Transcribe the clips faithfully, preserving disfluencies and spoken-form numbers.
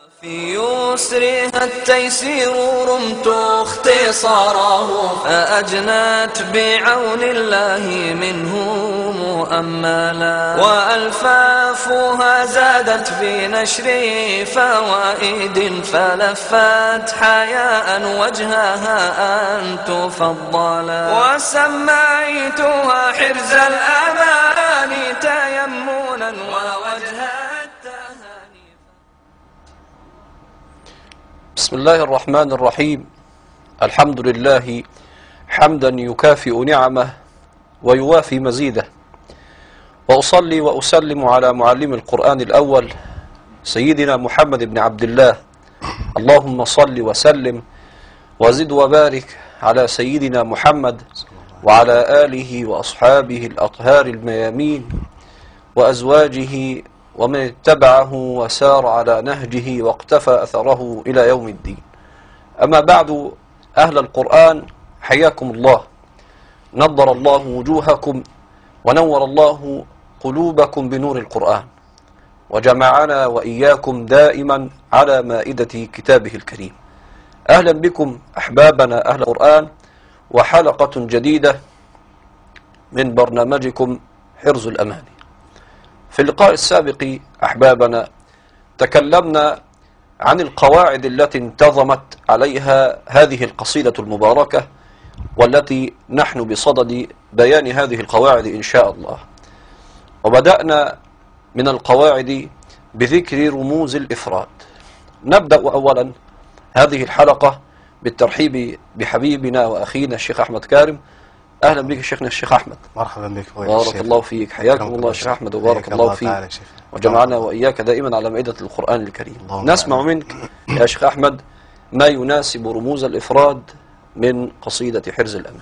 في يسرها التيسير رمت اختصاره فأجنت بعون الله منه مؤملا وألفافها زادت بنشر فوائد فلفت حياء وجهها أن تفضلا وسميتها حرز الأمان تيمنا ووجها. بسم الله الرحمن الرحيم. الحمد لله حمدا يكافئ نعمه ويوافي مزيده، وأصلي وأسلم على معلم القرآن الأول سيدنا محمد بن عبد الله. اللهم صل وسلم وزد وبارك على سيدنا محمد وعلى آله وأصحابه الأطهار الميامين وأزواجه ومن اتبعه وسار على نهجه واقتفى أثره إلى يوم الدين. أما بعد، أهل القرآن حياكم الله، نضر الله وجوهكم ونور الله قلوبكم بنور القرآن، وجمعنا وإياكم دائما على مائدة كتابه الكريم. أهلا بكم أحبابنا أهل القرآن، وحلقة جديدة من برنامجكم حرز الأمان. في اللقاء السابق أحبابنا تكلمنا عن القواعد التي انتظمت عليها هذه القصيدة المباركة، والتي نحن بصدد بيان هذه القواعد إن شاء الله. وبدأنا من القواعد بذكر رموز الإفراد. نبدأ أولا هذه الحلقة بالترحيب بحبيبنا وأخينا الشيخ أحمد كارم. أهلا بك شيخنا الشيخ أحمد. مرحبا بك. بارك الله فيك، حياكم الله الشيخ أحمد وبارك الله فيك، وجمعنا وإياك دائما على مائدة القرآن الكريم. نسمع منك يا شيخ أحمد ما يناسب رموز الإفراد من قصيدة حرز الأمان.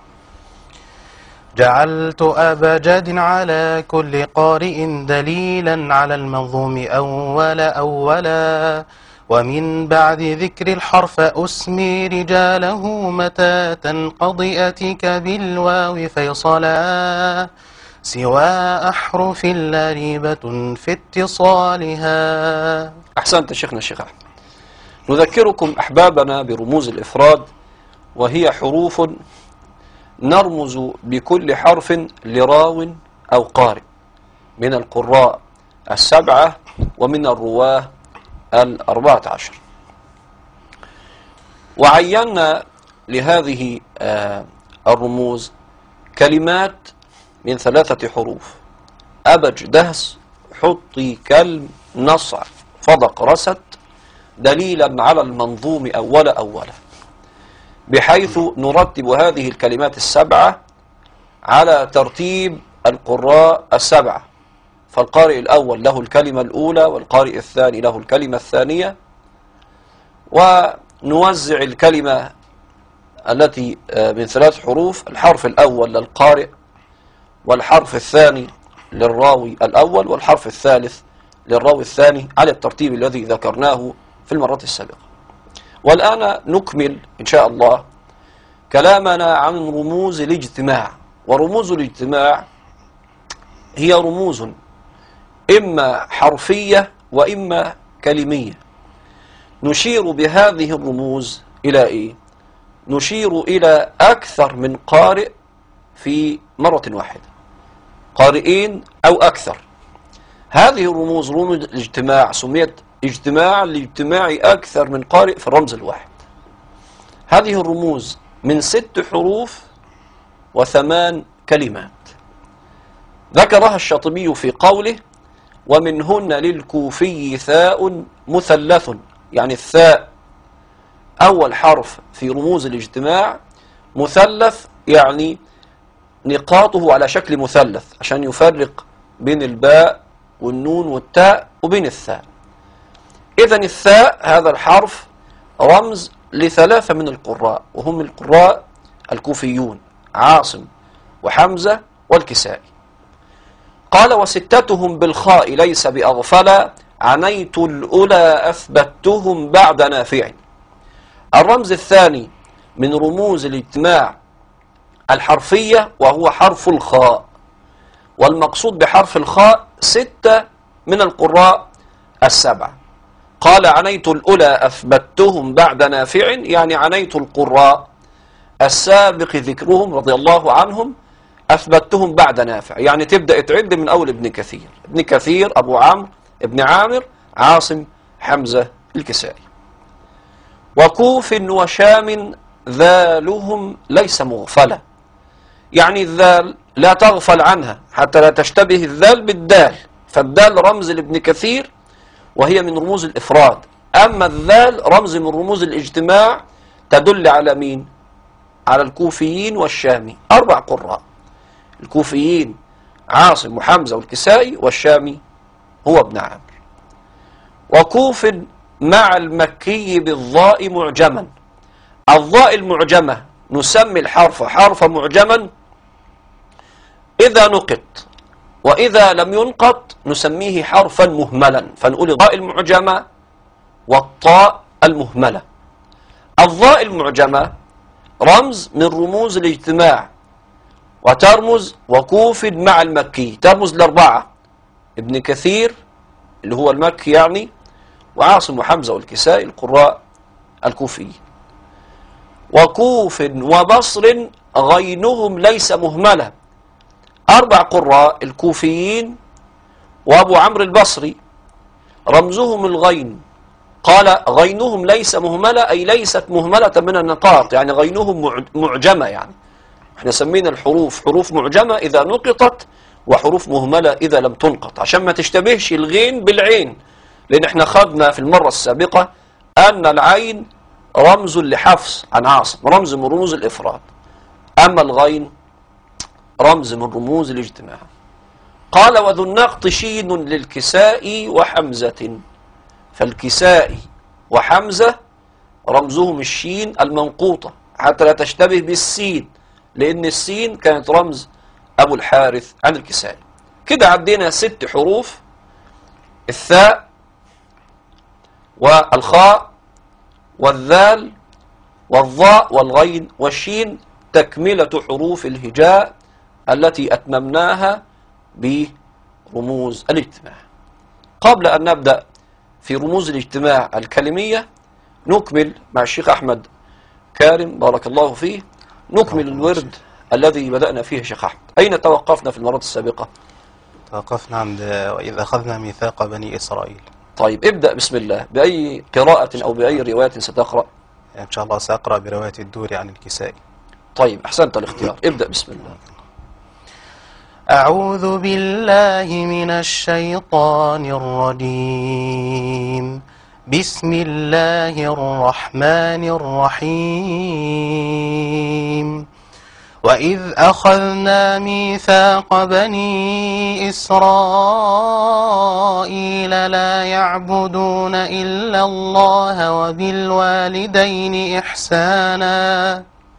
جعلت أبجد على كل قارئ دليلا على المنظوم أولا أولا، ومن بعد ذكر الحرف أسمي رجاله متى تنقضي أتيك بالواو فيصلا، سوى أحرف لا ريبة في اتصالها. أحسنت شيخنا الشيخ أحمد. نذكركم أحبابنا برموز الإفراد، وهي حروف نرمز بكل حرف لراو أو قارئ من القراء السبعة ومن الرواه الأربعة عشر. وعينا لهذه الرموز كلمات من ثلاثة حروف: أبج دهس حطي كلم نصع فضق رست، دليلا على المنظوم أول أولا، بحيث نرتب هذه الكلمات السبعة على ترتيب القراء السبعة. فالقارئ الأول له الكلمة الأولى، والقارئ الثاني له الكلمة الثانية، ونوزع الكلمة التي من ثلاث حروف: الحرف الأول للقارئ، والحرف الثاني للراوي الأول، والحرف الثالث للراوي الثاني، على الترتيب الذي ذكرناه في المرات السابقة. والآن نكمل إن شاء الله كلامنا عن رموز الاجتماع. ورموز الاجتماع هي رموز إما حرفية وإما كلمية. نشير بهذه الرموز إلى إيه؟ نشير إلى أكثر من قارئ في مرة واحدة، قارئين أو أكثر. هذه الرموز رموز الاجتماع سميت اجتماع لاجتماع أكثر من قارئ في الرمز الواحد. هذه الرموز من ست حروف وثمان كلمات، ذكرها الشاطبي في قوله: ومنهن للكوفي ثاء مثلث. يعني الثاء أول حرف في رموز الاجتماع، مثلث يعني نقاطه على شكل مثلث عشان يفرق بين الباء والنون والتاء وبين الثاء. إذن الثاء هذا الحرف رمز لثلاثة من القراء، وهم القراء الكوفيون: عاصم وحمزة والكسائي. قال: وستتهم بالخاء ليس بأغفلا، عنيت الأولى أثبتهم بعد نافع. الرمز الثاني من رموز الاجتماع الحرفية وهو حرف الخاء، والمقصود بحرف الخاء ستة من القراء السبعة. قال عنيت الأولى أثبتهم بعد نافع، يعني عنيت القراء السابق ذكرهم رضي الله عنهم أثبتهم بعد نافع، يعني تبدأ تعد من أول ابن كثير، ابن كثير، أبو عمرو، ابن عامر، عاصم، حمزة، الكسائي. وكوف وشام ذالهم ليس مغفلة، يعني الذال لا تغفل عنها حتى لا تشتبه الذال بالدال، فالدال رمز لابن كثير وهي من رموز الإفراد، أما الذال رمز من رموز الاجتماع تدل على مين؟ على الكوفيين والشامي، أربع قراء، الكوفيين عاصم وحمزة والكسائي، والشامي هو ابن عامر. وكوف مع المكي بالضاء معجما، الضاء المعجمة نسمي الحرف حرف معجما إذا نقط، وإذا لم ينقط نسميه حرفا مهملا، فنقول الضاء المعجمة والطاء المهملة. الضاء المعجمة رمز من رموز الاجتماع، وترمز وكوف مع المكي ترمز لأربعة، ابن كثير اللي هو المكي يعني، وعاصم وحمزة والكسائي القراء الكوفيين. وكوف وبصر غينهم ليس مهملة، أربع قراء الكوفيين وأبو عمرو البصري رمزهم الغين، قال غينهم ليس مهملة أي ليست مهملة من النقاط، يعني غينهم معجمة، يعني احنا سمينا الحروف حروف معجمة إذا نقطت وحروف مهملة إذا لم تنقط، عشان ما تشتبهش الغين بالعين، لأن احنا خدنا في المرة السابقة أن العين رمز لحفص عن عاصم، رمز من رموز الإفراد، أما الغين رمز من رموز الاجتماع. قال وذو النقط شين للكساء وحمزة، فالكساء وحمزة رمزهم الشين المنقوطة حتى لا تشتبه بالسين، لأن السين كانت رمز أبو الحارث عن الكسائي. كده عدينا ست حروف، الثاء والخاء والذال والضاء والغين والشين، تكملة حروف الهجاء التي أتممناها برموز الاجتماع. قبل أن نبدأ في رموز الاجتماع الكلمية نكمل مع الشيخ أحمد كارم بارك الله فيه، نكمل الورد الذي بدأنا فيه. شيخ أحمد، أين توقفنا في المرات السابقة؟ توقفنا عند وإذ أخذنا ميثاق بني إسرائيل. طيب ابدأ بسم الله، بأي قراءة أو بأي رواية ستقرأ؟ إن شاء الله سأقرأ برواية الدوري عن الكسائي. طيب أحسنت الاختيار، ابدأ بسم الله. أعوذ بالله من الشيطان الرجيم، بسم الله الرحمن الرحيم. وإذ أخذنا ميثاق بني إسرائيل لا يعبدون إلا الله وبالوالدين إحسانا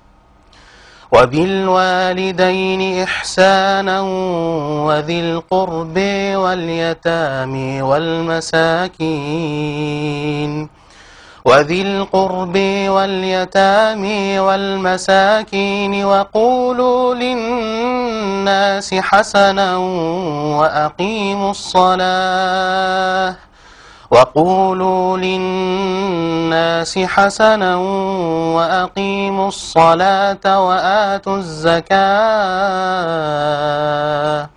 وبالوالدين إحسانا وذي القرب واليتامى والمساكين وذي القرب واليتامى والمساكين وقولوا للناس حسنا وأقيموا الصلاة وقولوا للناس حسنا وأقيموا الصلاة وآتوا الزكاة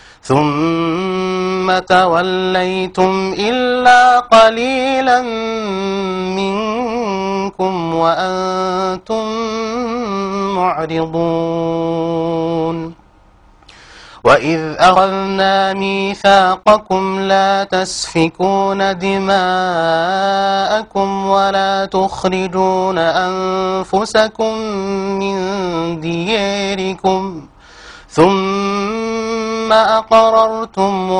ثم توليتم إلا قليلا منكم وأنتم معرضون. وإذ أخذنا ميثاقكم لا تسفكون دماءكم ولا تخرجون أنفسكم من دياركم ثم أقررتم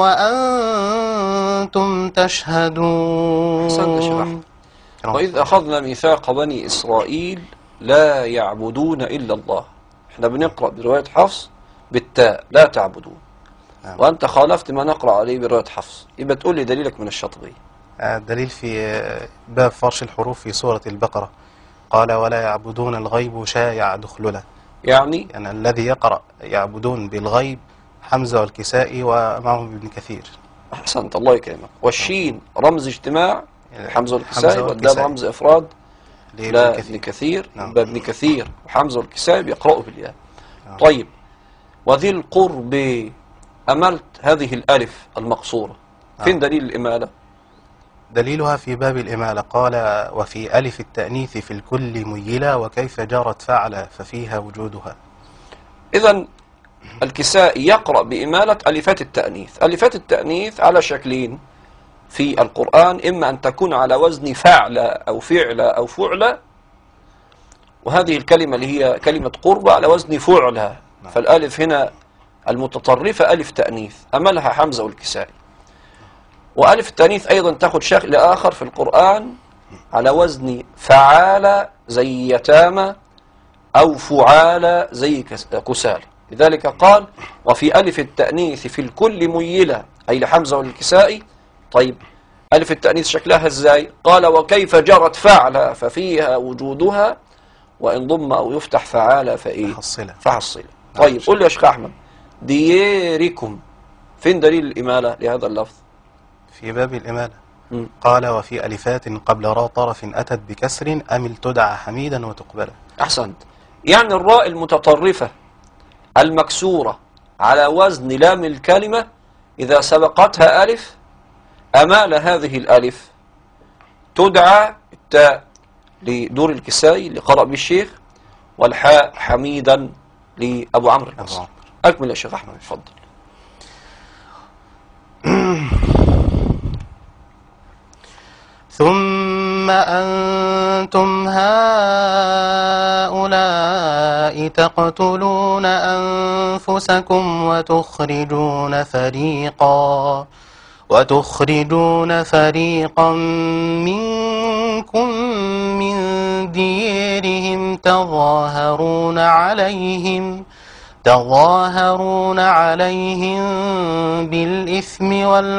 وأنتم تشهدون. وإذ أخذنا ميثاق بني إسرائيل لا يعبدون إلا الله، احنا بنقرأ برواية حفص بالتاء لا تعبدون، وأنت خالفت ما نقرأ عليه برواية حفص، يبقى تقول لي دليلك من الشاطبية. الدليل في باب فرش الحروف في سورة البقرة، قال ولا يعبدون الغيب شايع دخلله، يعني يعني الذي يقرأ يعبدون بالغيب حمزة والكسائي ومعهم ابن كثير. أحسنت الله يكرمك. والشين رمز اجتماع حمزة والكسائي، والدال رمز إفراد لا ابن كثير. نعم. يبقى ابن كثير وحمزة والكسائي بيقرأوا بالياء. نعم. طيب، وذي القرب أملت هذه الألف المقصورة، فين نعم. دليل الإمالة؟ دليلها في باب الإمالة، قال وفي ألف التأنيث في الكل ميلة وكيف جرت فعل ففيها وجودها. إذن الكسائي يقرأ بإمالة ألفات التأنيث. ألفات التأنيث على شكلين في القرآن، إما أن تكون على وزن فعل أو فعل أو فعل، وهذه الكلمة اللي هي كلمة قرب على وزن فعل، فالألف هنا المتطرفة ألف تأنيث أملها حمزة والكسائي. وألف التأنيث أيضا تأخذ شكل آخر في القرآن على وزن فعال زي يتامى أو فعال زي كسال. لذلك قال وفي ألف التأنيث في الكل ميلة، أي لحمزة والكسائي. طيب، ألف التأنيث شكلها ازاي؟ قال وكيف جرت فعل ففيها وجودها، وإن ضم أو يفتح فعال فإيه؟ فحصلة. فحصلة. طيب، قل لي يا شيخ أحمد، دياركم فين دليل الإمالة لهذا اللفظ؟ في باب الإمالة. م. قال وفي ألفات قبل راء طرف أتت بكسر أمل تدعى حميدا وتقبلا. أحسنت. يعني الراء المتطرفة المكسورة على وزن لام الكلمة إذا سبقتها ألف أمال هذه الألف تدعى التاء لدور الكسائي اللي قرأ بالشيخ، والحاء حميدا لأبو عمرو البصري. أكمل يا شيخ أحمد، اتفضل. ثم أنتم هؤلاء تقتلون أنفسكم وتخرجون فريقا وتخرجون فريقا منكم من ديرهم تظاهرون عليهم تظاهرون عليهم بالإثم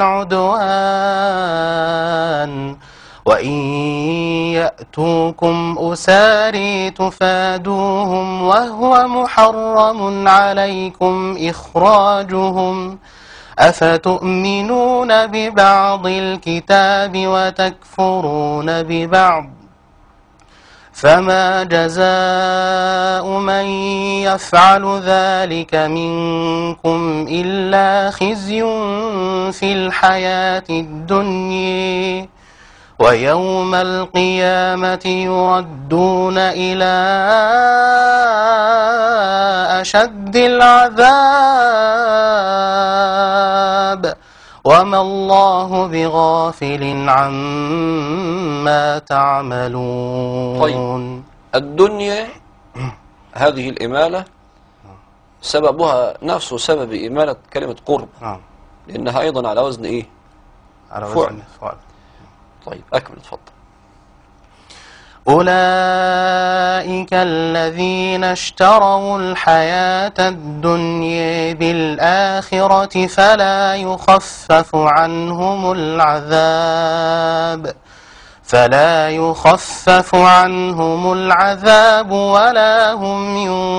والعدوان وإن يأتوكم أساري تفادوهم وهو محرم عليكم إخراجهم أفتؤمنون ببعض الكتاب وتكفرون ببعض فما جزاء من يفعل ذلك منكم إلا خزي في الحياة الدنيا ويوم القيامة يردون إلى أشد العذاب وما الله بغافل عما تعملون. طيب، الدنيا هذه الإمالة سببها نفسه سبب إمالة كلمة قرب، لأنها أيضا على وزن إيه؟ على وزن فعل. طيب، أكمل اتفضل. أولئك الذين اشتروا الحياة الدنيا بالآخرة فلا يخفف عنهم العذاب فلا يخفف عنهم العذاب ولا هم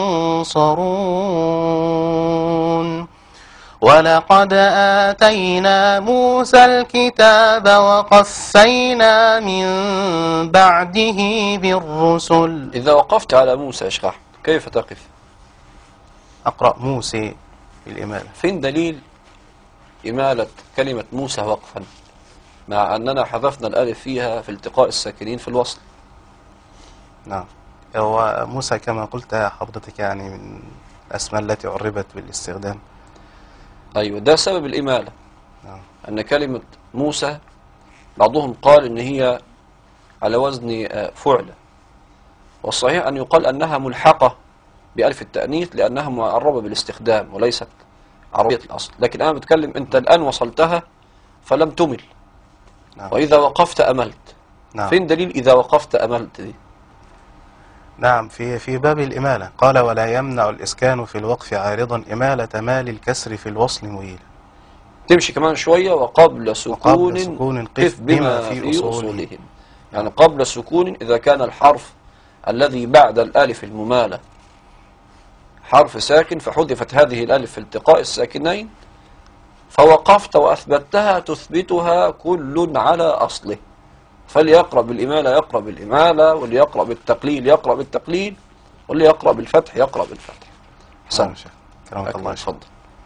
ينصرون. ولقد آتينا موسى الكتاب وقفينا من بعده بالرسل. إذا وقفت على موسى اشرح كيف تقف؟ أقرأ موسى بالإمالة. فين دليل إمالة كلمة موسى وقفا مع أننا حذفنا الألف فيها في التقاء الساكنين في الوصل؟ نعم، هو موسى كما قلت حضرتك يعني من الأسماء التي عربت بالاستخدام. أيوة، ده سبب الإمالة. نعم. أن كلمة موسى بعضهم قال إن هي على وزن فعل، والصحيح أن يقال أنها ملحقة بألف التأنيث لأنها معربة بالاستخدام وليست عربية الأصل. لكن أنا بتكلم أنت الآن وصلتها فلم تمل. نعم. وإذا وقفت أملت. نعم. فين دليل إذا وقفت أملت دي؟ نعم، في في باب الإمالة قال ولا يمنع الإسكان في الوقف عارضا إمالة مال الكسر في الوصل ميلا. تمشي كمان شوية وقبل سكون, وقبل سكون قف بما في, في أصولهم. يعني قبل سكون إذا كان الحرف الذي بعد الألف الممالة حرف ساكن فحذفت هذه الألف في التقاء الساكنين فوقفت وأثبتها تثبتها كل على أصله، فاللي يقرأ بالإمالة يقرأ بالإمالة، واللي يقرأ بالتقليل يقرأ بالتقليل، واللي يقرأ بالفتح يقرأ بالفتح. حسن. كرمك الله. اتفضل.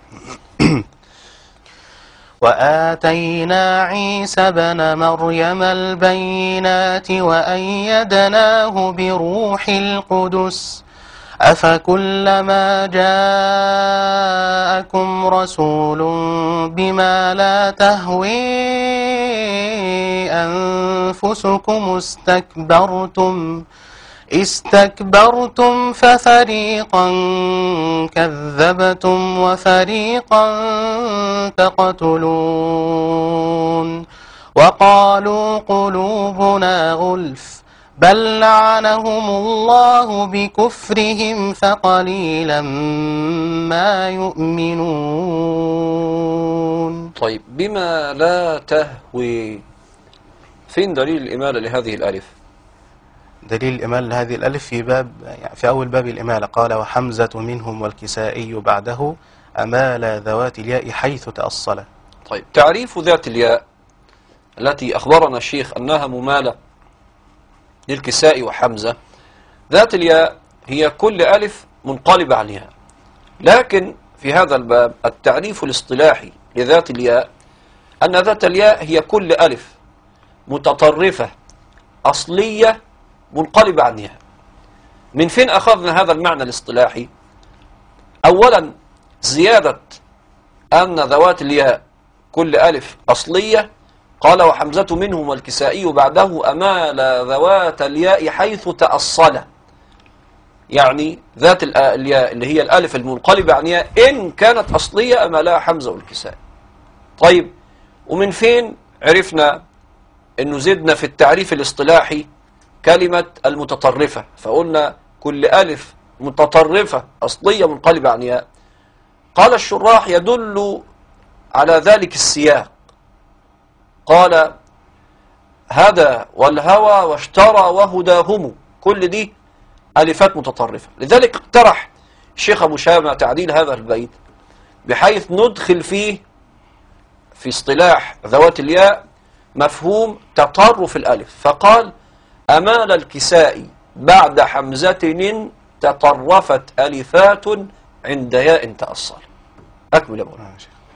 وآتينا عيسى بن مريم البينات وأيدناه بروح القدس أفكلما جاءكم رسول بما لا تهوي أنفسكم استكبرتم استكبرتم ففريقا كذبتم وفريقا تقتلون وقالوا قلوبنا غلف بل لعنهم الله بكفرهم فقليلا ما يؤمنون. طيب، بما لا تهوي، فين دليل الإمالة لهذه الألف؟ دليل الإمالة لهذه الألف في باب يعني في أول باب الإمالة قال وحمزة منهم والكسائي بعده أمال ذوات الياء حيث تأصل. طيب، تعريف ذات الياء التي أخبرنا الشيخ أنها ممالة للكسائي وحمزة. ذات الياء هي كل ألف منقلبة عن ياء، لكن في هذا الباب التعريف الاصطلاحي لذات الياء أن ذات الياء هي كل ألف متطرفة أصلية منقلبة عن ياء. من فين أخذنا هذا المعنى الاصطلاحي؟ أولا، زيادة أن ذوات الياء كل ألف أصلية، قال وحمزة منهم والكسائي بعده أمال ذوات الياء حيث تأصل، يعني ذات الياء اللي هي الألف المنقلبة عن ياء إن كانت أصلية أمالها حمزة والكسائي. طيب، ومن فين عرفنا أنه زدنا في التعريف الاصطلاحي كلمة المتطرفة، فقلنا كل ألف متطرفة أصلية منقلبة عن ياء؟ قال الشراح يدل على ذلك السياق، قال هدى والهوى واشترى وهداهم، كل دي ألفات متطرفة. لذلك اقترح الشيخ أبو شامة تعديل هذا البيت بحيث ندخل فيه في اصطلاح ذوات الياء مفهوم تطرف الألف، فقال أمال الكسائي بعد حمزة تطرفت ألفات عند ياء تأصل. أكمل يا مولانا.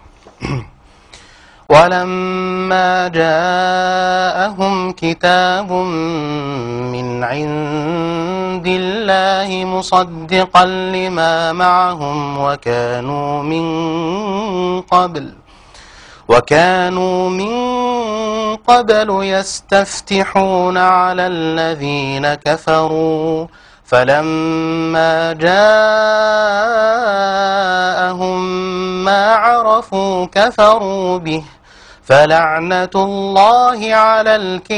ولما جاءهم كتاب من عند الله مصدقا لما معهم وكانوا من قبل وكانوا من قبل يستفتحون على الذين كفروا فلما جاءهم ما عرفوا كفروا به فلعنة الله على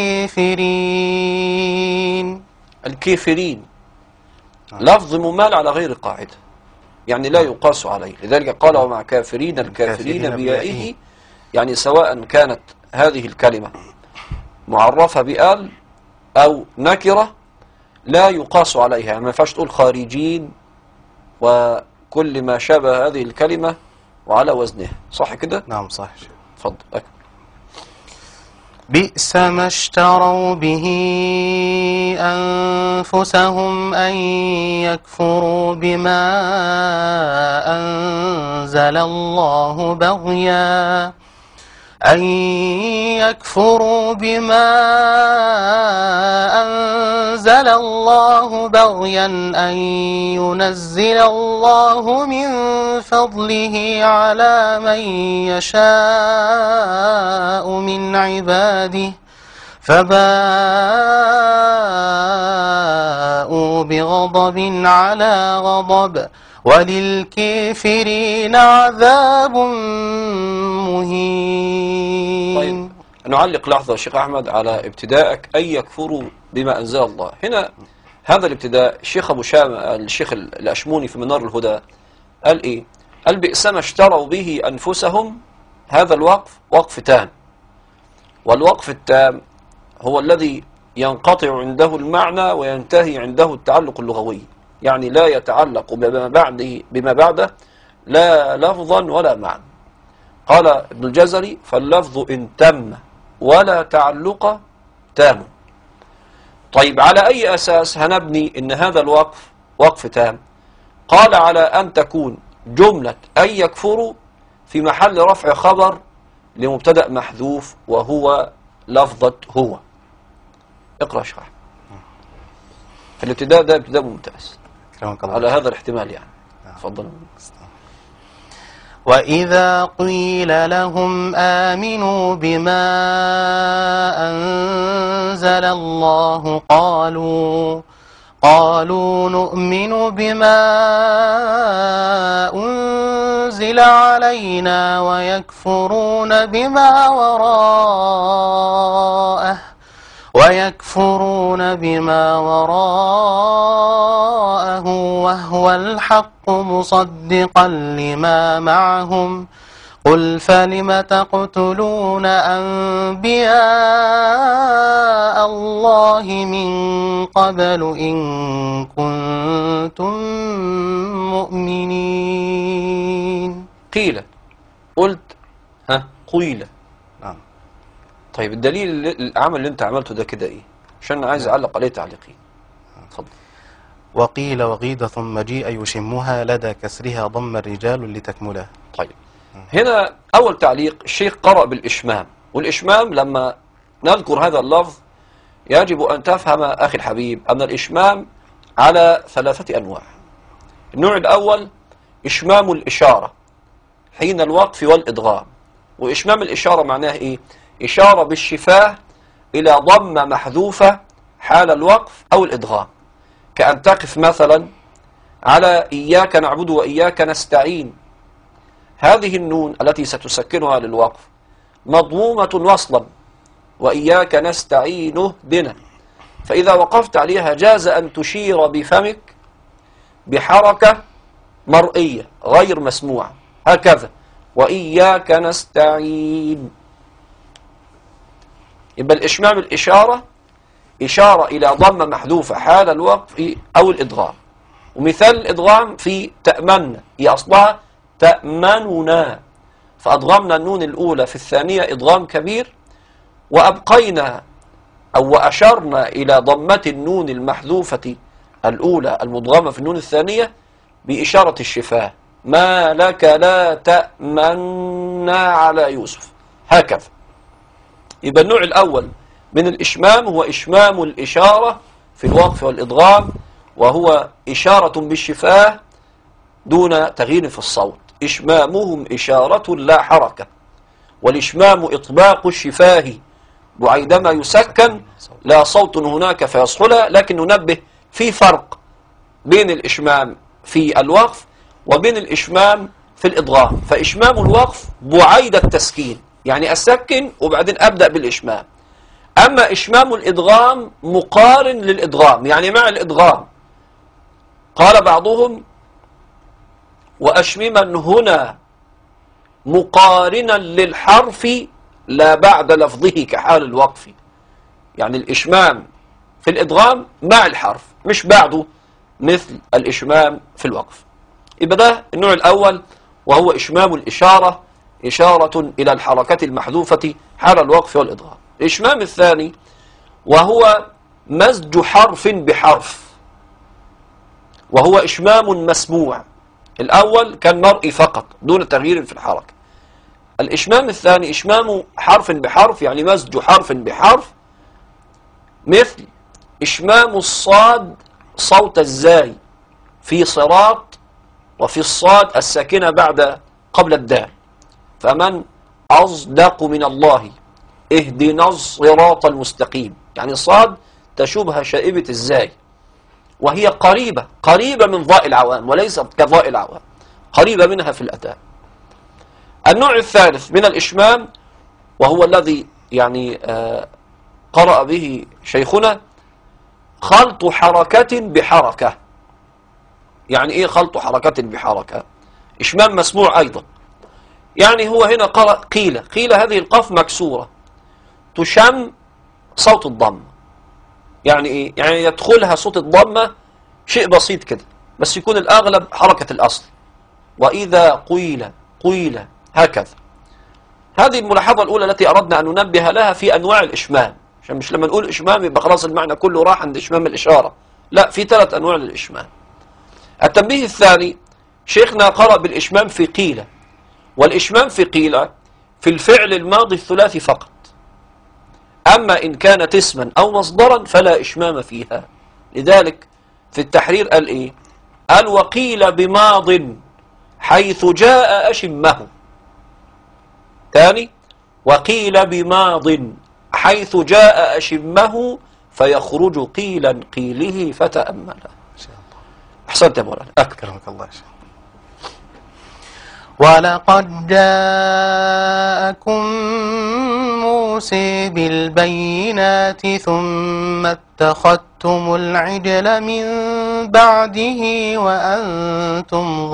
الكافرين. الكافرين لفظ ممال على غير قاعدة، يعني لا يقاس عليه. لذلك قال ومع كافرين الكافرين بيائه، يعني سواء كانت هذه الكلمة معرفة بآل أو نكرة لا يقاس عليها، يعني ما ينفعش تقول خارجين وكل ما شابه هذه الكلمة وعلى وزنها، صح كده؟ نعم صح. اتفضل. أكبر. بئس ما اشتروا به أنفسهم أن يكفروا بما أنزل الله بغيا أن يكفروا بما أنزل الله بغيا أن ينزل الله من فضله على من يشاء من عباده فباءوا بغضب على غضب وللكافرين عذاب مهين. طيب، نعلق لحظة الشيخ أحمد على ابتدائك أن يكفروا بما أنزل الله. هنا هذا الابتداء الشيخ أبو شامة الشيخ الأشموني في منار الهدى قال إيه؟ قال بئس ما اشتروا به أنفسهم. هذا الوقف وقف تام، والوقف التام هو الذي ينقطع عنده المعنى وينتهي عنده التعلق اللغوي، يعني لا يتعلق بما بعده بما بعده لا لفظا ولا معنى. قال ابن الجزري فاللفظ إن تم ولا تعلق تام. طيب على أي أساس هنبني إن هذا الوقف وقف تام؟ قال على أن تكون جملة أن يكفروا في محل رفع خبر لمبتدأ محذوف وهو لفظة هو. اقرأ شرح. في الابتداء ده ابتداء ممتاز على هذا الاحتمال يعني. تفضل. وإذا قيل لهم آمنوا بما أنزل الله قالوا قالوا نؤمن بما أنزل علينا ويكفرون بما وراءه ويكفرون بما وراءه وهو الحق مصدقا لما معهم قل فلم تقتلون أنبياء الله من قبل إن كنتم مؤمنين. قيل قلت ها قيل. نعم. طيب الدليل العمل اللي انت عملته ده كده ايه؟ عشان عايز اعلق عليه تعليقين. اتفضل. وقيل وغيد ثم جيء يشمها لدى كسرها ضم الرجال لتكملها. طيب هنا أول تعليق، الشيخ قرأ بالإشمام، والإشمام لما نذكر هذا اللفظ يجب أن تفهم أخي الحبيب أن الإشمام على ثلاثة أنواع. النوع الأول إشمام الإشارة حين الوقف والإدغام. وإشمام الإشارة معناه إيه؟ إشارة بالشفاه إلى ضمة محذوفة حال الوقف أو الإدغام، كأن تقف مثلا على إياك نعبد وإياك نستعين. هذه النون التي ستسكنها للوقف مضمومة وصلا، وإياك نستعين بنا، فإذا وقفت عليها جاز أن تشير بفمك بحركة مرئية غير مسموعة هكذا، وإياك نستعين. يبقى الإشمام الإشارة إشارة إلى ضمة محذوفة حال الوقف أو الإدغام. ومثال الإدغام في تأمنا، هي أصلها تأمننا، فأدغمنا النون الأولى في الثانية إدغام كبير، وأبقينا أو وأشرنا إلى ضمة النون المحذوفة الأولى المدغمة في النون الثانية بإشارة الشفاه، ما لك لا تأمنا على يوسف، هكذا. يبقى النوع الأول من الإشمام هو إشمام الإشارة في الوقف والإدغام، وهو إشارة بالشفاه دون تغيير في الصوت. إشمامهم إشارة لا حركة، والإشمام إطباق الشفاه، وعندما يسكن لا صوت هناك فيصحل. لكن ننبه في فرق بين الإشمام في الوقف وبين الإشمام في الإدغام. فإشمام الوقف بعيد التسكين، يعني أسكن وبعدين أبدأ بالإشمام. أما إشمام الإدغام مقارن للإدغام، يعني مع الإدغام. قال بعضهم وأشمما هنا مقارنا للحرف لا بعد لفظه كحال الوقف، يعني الإشمام في الإدغام مع الحرف مش بعده مثل الإشمام في الوقف. يبقى ده النوع الأول، وهو إشمام الإشارة، إشارة إلى الحركة المحذوفة حال الوقف والإدغام. الإشمام الثاني وهو مزج حرف بحرف، وهو إشمام مسموع. الأول كان مرئي فقط دون تغيير في الحركة. الإشمام الثاني إشمام حرف بحرف، يعني مزج حرف بحرف، مثل إشمام الصاد صوت الزاي في صراط، وفي الصاد الساكنة بعد قبل الدال، فمن أصدق من الله اهدنا الصراط المستقيم، يعني الصاد تشبه شائبة الزاي، وهي قريبة قريبة من ضاء العوام وليست كضاء العوام، قريبة منها في الأداء. النوع الثالث من الإشمام وهو الذي يعني آه قرأ به شيخنا، خلط حركة بحركة. يعني إيه خلط حركة بحركة؟ إشمام مسموع أيضا. يعني هو هنا قرأ قيل، قيل هذه القاف مكسورة تشم صوت الضم. يعني إيه؟ يعني يدخلها صوت الضمة شيء بسيط كده، بس يكون الأغلب حركة الأصل. وإذا قيل قيل هكذا. هذه الملاحظة الأولى التي أردنا أن ننبه لها في أنواع الإشمام. عشان مش لما نقول إشمام يبقى خلاص المعنى كله راح عند إشمام الإشارة. لا، في ثلاث أنواع للإشمام. التنبيه الثاني، شيخنا قرأ بالإشمام في قيل، والإشمام في قيل في الفعل الماضي الثلاثي فقط، أما إن كانت اسما أو مصدرا فلا إشمام فيها. لذلك في التحرير قال إيه؟ قال وقيل بماض حيث جاء أشمه. ثاني، وقيل بماض حيث جاء أشمه فيخرج قيلا قيله فتأمله. أحسنت يا مولانا، أكرمك الله يا شيخ. ولقد جاءكم موسى بالبينات ثم اتخذتم العجل من بعده وأنتم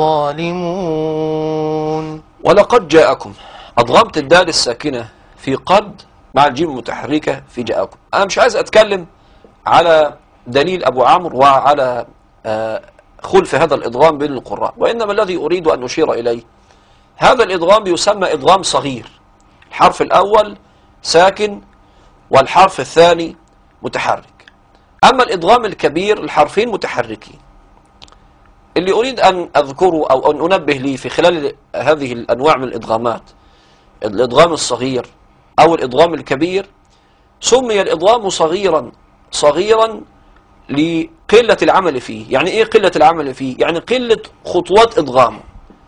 ظالمون. ولقد جاءكم، أضغمت الدال الساكنة في قد مع الجيم المتحركة في جاءكم. أنا مش عايز أتكلم على دليل أبو عمرو وعلى آه خلف هذا الإضغام بين القراء، وإنما الذي أريد أن أشير إليه هذا الإضغام يسمى إضغام صغير، الحرف الأول ساكن والحرف الثاني متحرك. أما الإضغام الكبير الحرفين متحركين. اللي أريد أن أذكره أو أن أنبه لي في خلال هذه الأنواع من الإضغامات، الإضغام الصغير أو الإضغام الكبير، سمي الإضغام صغيرا صغيرا لقلة العمل فيه. يعني إيه قلة العمل فيه؟ يعني قلة خطوات إضغامه.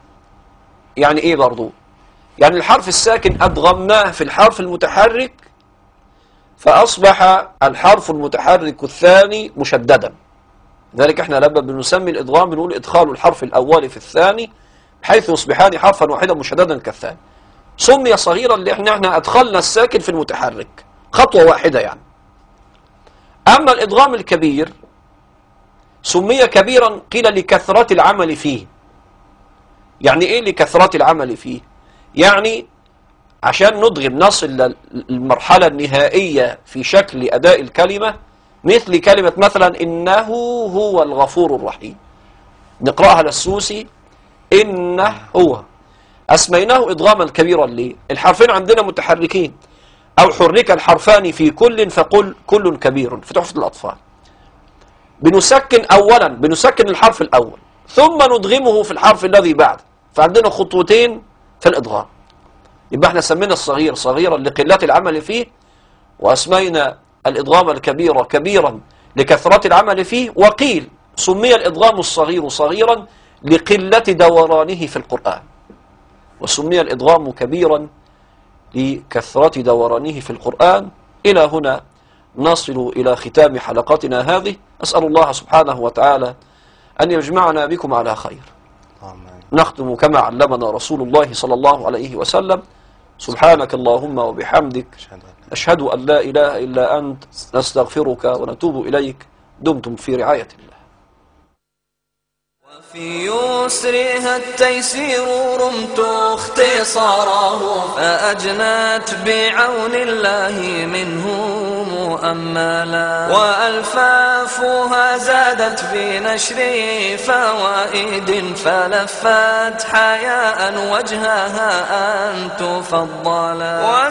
يعني إيه برضو؟ يعني الحرف الساكن أدغمناه في الحرف المتحرك فأصبح الحرف المتحرك الثاني مشددا. لذلك احنا لما بنسمي الإدغام بنقول إدخال الحرف الأول في الثاني بحيث يصبحان حرفا واحدا مشددا كالثاني. سمي صغيرا لأن احنا أدخلنا الساكن في المتحرك خطوة واحدة يعني. أما الإدغام الكبير سمي كبيرا قيل لكثرة العمل فيه. يعني إيه لكثرة العمل فيه؟ يعني عشان ندغم نصل للمرحلة النهائية في شكل أداء الكلمة، مثل كلمة مثلا إنه هو الغفور الرحيم، نقرأها للسوسي إنه هو، أسميناه إدغاما كبيرا ليه؟ الحرفين عندنا متحركين، أو حرك الحرفان في كل فقل كل كبير في تحفة الأطفال. بنسكن أولا بنسكن الحرف الأول ثم ندغمه في الحرف الذي بعد، فعندنا خطوتين في الإدغام. يبقى احنا سمينا الصغير صغيرا لقلة العمل فيه، وأسمينا الإدغام الكبير كبيرا لكثرة العمل فيه، وقيل سمي الإدغام الصغير صغيرا لقلة دورانه في القرآن، وسمي الإدغام كبيرا لكثرة دورانه في القرآن. إلى هنا نصل إلى ختام حلقتنا هذه. أسأل الله سبحانه وتعالى أن يجمعنا بكم على خير. نختم كما علمنا رسول الله صلى الله عليه وسلم. سبحانك اللهم وبحمدك، أشهد أن لا إله إلا أنت، نستغفرك ونتوب إليك. دمتم في رعاية الله. وفي يسرها التيسير رمت اختصاره، فأجنت بعون الله منه مؤملا، وألفافها زادت بنشر فوائد، فلفت حياء وجهها أن تفضلا،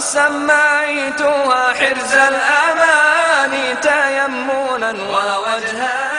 وسميتها حرز الأمان تيمنا ووجها